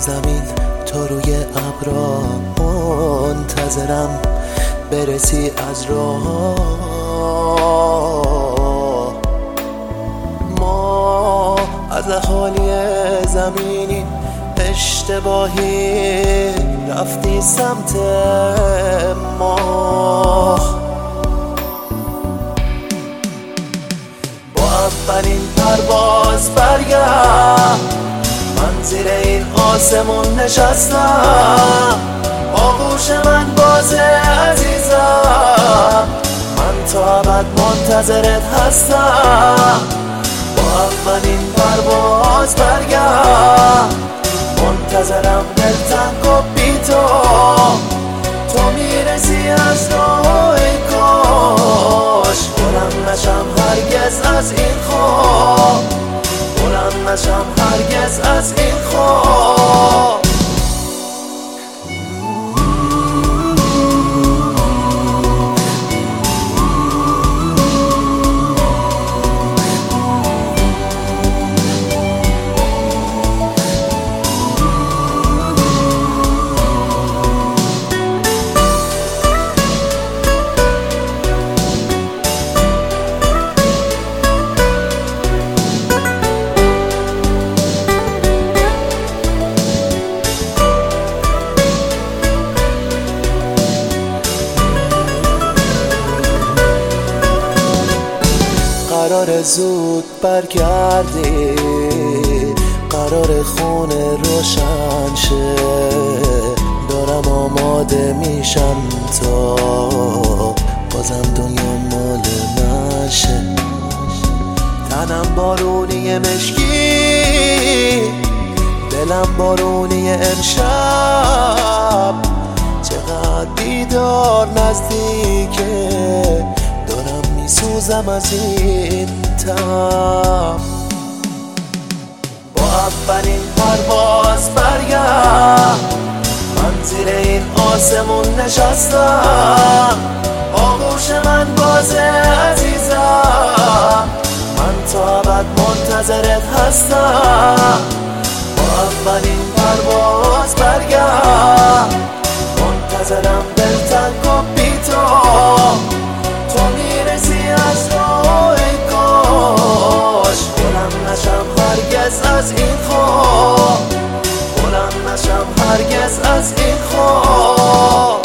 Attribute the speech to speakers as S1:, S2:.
S1: زمین تو روی ابرا، منتظرم برسی از راه. ما از اهالی زمینی اشتباهی رفتی سمت ما. با اولین پرواز برگرد، من زیر این آسمون نشستم، آغوش من بازه عزیزم، من تا ابد منتظرت هستم. با اولین پرواز برگرد، منتظرم دلتنگ و بی تو میرسی از راه کاش بلند نشم هرگز از این خواب، بلند نشم هرگز از این خواب. قرار زود برگردی، قرار خونه روشن شه، دارم آماده میشم تا بازم دنیا مال من شه. تنم بارونی مشکی، دلم بارونی امشب، چقدر دیدار نزدیکه، دارم میسوزم از این تب. با اولین پرواز برگرد، من زیر این آسمون نشستم، آغوش من بازه عزیزم، من تا ابد منتظرت هستم. با اولین پرواز برگرد، منتظرم دلتنگ و بی تو میرسی از راه کاش بلند نشم هرگز از این خواب، بلند نشم هرگز از این خواب.